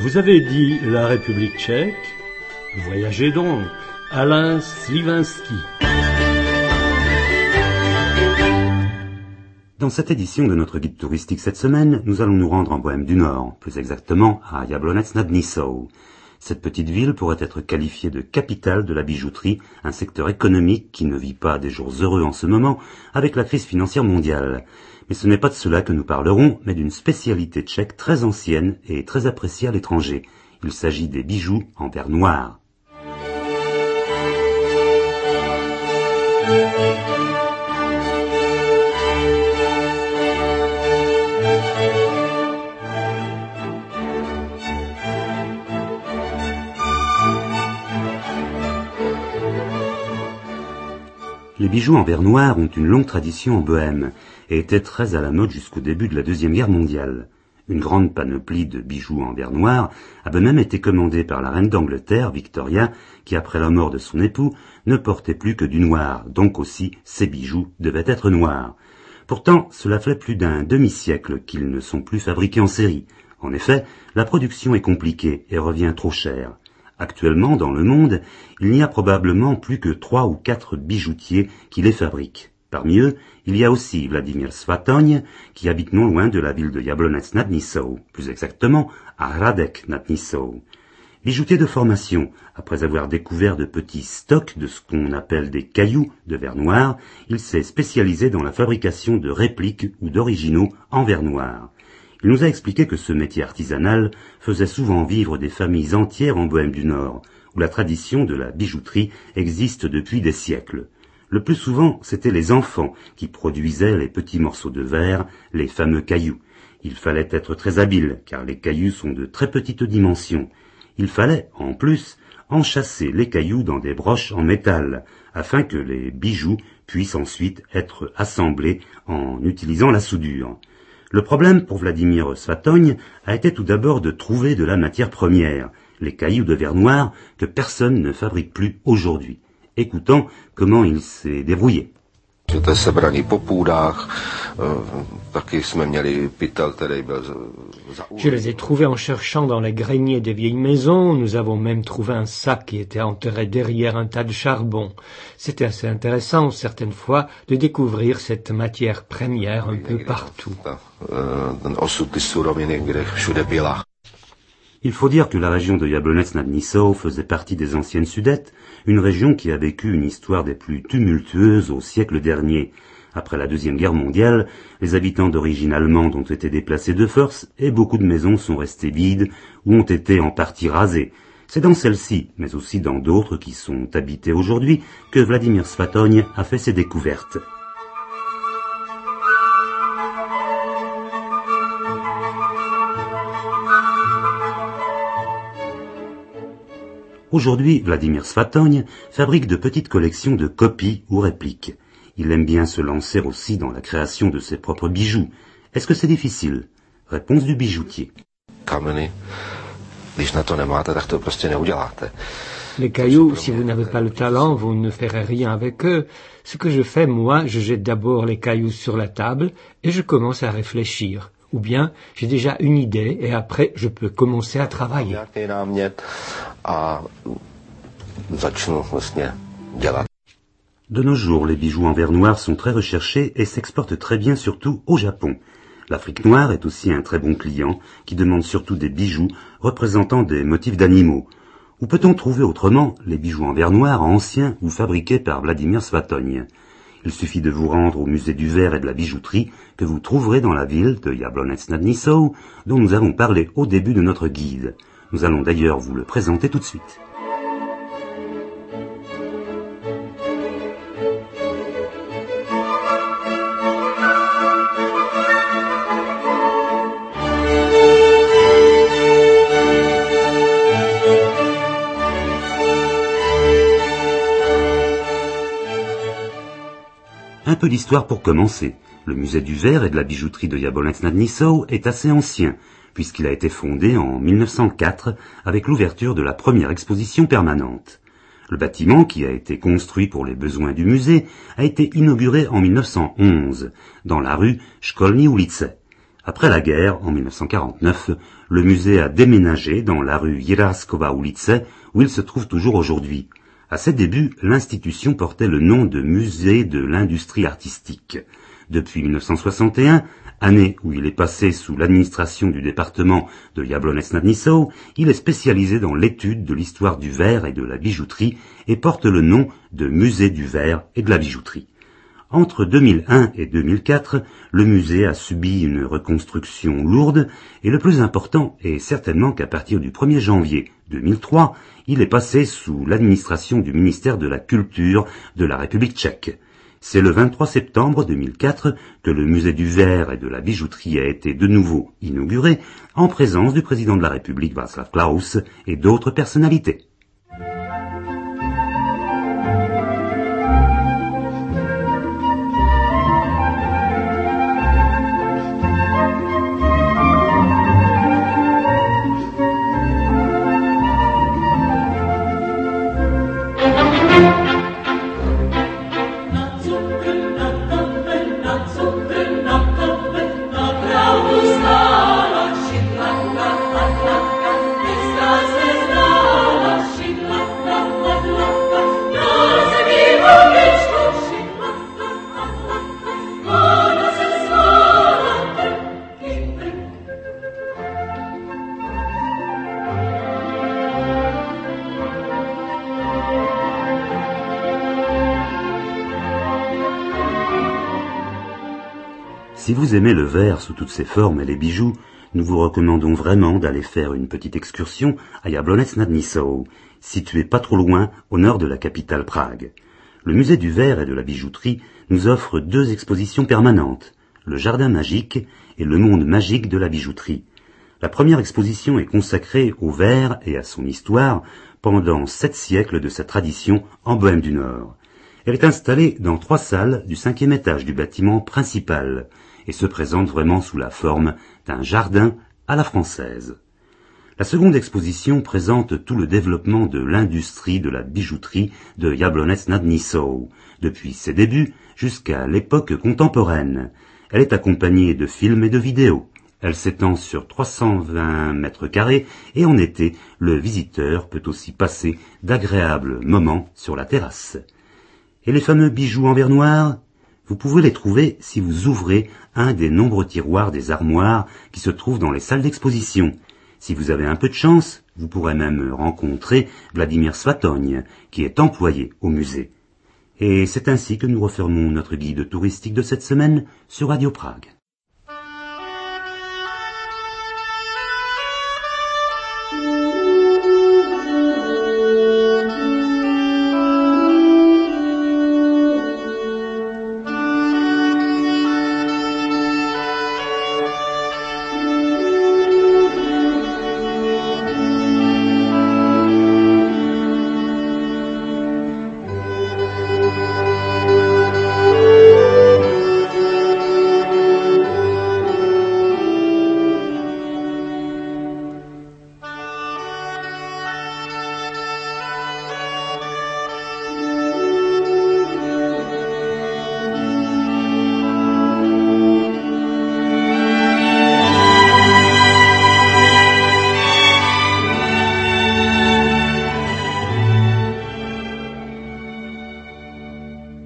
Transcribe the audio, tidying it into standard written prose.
Vous avez dit la République tchèque? Voyagez donc, Alain Slivinski. Dans cette édition de notre guide touristique cette semaine, nous allons nous rendre en Bohême du Nord, plus exactement à Jablonec nad Nisou. Cette petite ville pourrait être qualifiée de capitale de la bijouterie, un secteur économique qui ne vit pas des jours heureux en ce moment avec la crise financière mondiale. Mais ce n'est pas de cela que nous parlerons, mais d'une spécialité tchèque très ancienne et très appréciée à l'étranger. Il s'agit des bijoux en verre noir. Les bijoux en verre noir ont une longue tradition en Bohême et étaient très à la mode jusqu'au début de la Deuxième Guerre mondiale. Une grande panoplie de bijoux en verre noir avait même été commandée par la reine d'Angleterre, Victoria, qui après la mort de son époux ne portait plus que du noir, donc aussi ses bijoux devaient être noirs. Pourtant, cela fait plus d'un demi-siècle qu'ils ne sont plus fabriqués en série. En effet, la production est compliquée et revient trop cher. Actuellement, dans le monde, il n'y a probablement plus que 3 ou 4 bijoutiers qui les fabriquent. Parmi eux, il y a aussi Vladimir Svatoň, qui habite non loin de la ville de Jablonec nad Nisou, plus exactement à Hradec nad Nisou. Bijoutier de formation, après avoir découvert de petits stocks de ce qu'on appelle des cailloux de verre noir, il s'est spécialisé dans la fabrication de répliques ou d'originaux en verre noir. Il nous a expliqué que ce métier artisanal faisait souvent vivre des familles entières en Bohême du Nord, où la tradition de la bijouterie existe depuis des siècles. Le plus souvent, c'étaient les enfants qui produisaient les petits morceaux de verre, les fameux cailloux. Il fallait être très habile, car les cailloux sont de très petites dimensions. Il fallait, en plus, enchâsser les cailloux dans des broches en métal, afin que les bijoux puissent ensuite être assemblés en utilisant la soudure. Le problème pour Vladimir Svatoň a été tout d'abord de trouver de la matière première, les cailloux de verre noir que personne ne fabrique plus aujourd'hui. Écoutons comment il s'est débrouillé. Je les ai trouvés en cherchant dans les greniers des vieilles maisons. Nous avons même trouvé un sac qui était enterré derrière un tas de charbon. C'était assez intéressant, certaines fois, de découvrir cette matière première un peu partout. Il faut dire que la région de Jablonec nad Nisou faisait partie des anciennes Sudètes, une région qui a vécu une histoire des plus tumultueuses au siècle dernier. Après la Deuxième Guerre mondiale, les habitants d'origine allemande ont été déplacés de force et beaucoup de maisons sont restées vides ou ont été en partie rasées. C'est dans celle-ci, mais aussi dans d'autres qui sont habitées aujourd'hui, que Vladimir Svatoň a fait ses découvertes. Aujourd'hui, Vladimir Svatoň fabrique de petites collections de copies ou répliques. Il aime bien se lancer aussi dans la création de ses propres bijoux. Est-ce que c'est difficile? Réponse du bijoutier. Les cailloux, si vous n'avez pas le talent, vous ne ferez rien avec eux. Ce que je fais, moi, je jette d'abord les cailloux sur la table et je commence à réfléchir. Ou bien, j'ai déjà une idée et après, je peux commencer à travailler. De nos jours, les bijoux en verre noir sont très recherchés et s'exportent très bien surtout au Japon. L'Afrique noire est aussi un très bon client qui demande surtout des bijoux représentant des motifs d'animaux. Où peut-on trouver autrement les bijoux en verre noir anciens ou fabriqués par Vladimir Svatoň? Il suffit de vous rendre au musée du verre et de la bijouterie que vous trouverez dans la ville de Jablonec nad Nisou dont nous avons parlé au début de notre guide. Nous allons d'ailleurs vous le présenter tout de suite. Un peu d'histoire pour commencer. Le musée du verre et de la bijouterie de Jablonec nad Nisou est assez ancien, puisqu'il a été fondé en 1904 avec l'ouverture de la première exposition permanente. Le bâtiment, qui a été construit pour les besoins du musée, a été inauguré en 1911, dans la rue Szkolni ulice. Après la guerre, en 1949, le musée a déménagé dans la rue Jiraskova Ulice, où il se trouve toujours aujourd'hui. À ses débuts, l'institution portait le nom de Musée de l'industrie artistique. Depuis 1961, année où il est passé sous l'administration du département de Jablonec nad Nisou, il est spécialisé dans l'étude de l'histoire du verre et de la bijouterie et porte le nom de Musée du verre et de la bijouterie. Entre 2001 et 2004, le musée a subi une reconstruction lourde et le plus important est certainement qu'à partir du 1er janvier 2003, il est passé sous l'administration du ministère de la Culture de la République tchèque. C'est le 23 septembre 2004 que le musée du verre et de la bijouterie a été de nouveau inauguré en présence du président de la République Václav Klaus et d'autres personnalités. Si vous aimez le verre sous toutes ses formes et les bijoux, nous vous recommandons vraiment d'aller faire une petite excursion à Jablonec nad Nisou, situé pas trop loin au nord de la capitale Prague. Le musée du verre et de la bijouterie nous offre 2 expositions permanentes, le jardin magique et le monde magique de la bijouterie. La première exposition est consacrée au verre et à son histoire pendant 7 siècles de sa tradition en Bohême du Nord. Elle est installée dans 3 salles du 5e étage du bâtiment principal et se présente vraiment sous la forme d'un jardin à la française. La seconde exposition présente tout le développement de l'industrie de la bijouterie de Jablonec nad Nisou, depuis ses débuts jusqu'à l'époque contemporaine. Elle est accompagnée de films et de vidéos. Elle s'étend sur 320 mètres carrés et en été, le visiteur peut aussi passer d'agréables moments sur la terrasse. Et les fameux bijoux en verre noir, vous pouvez les trouver si vous ouvrez un des nombreux tiroirs des armoires qui se trouvent dans les salles d'exposition. Si vous avez un peu de chance, vous pourrez même rencontrer Vladimir Svatogne, qui est employé au musée. Et c'est ainsi que nous refermons notre guide touristique de cette semaine sur Radio Prague.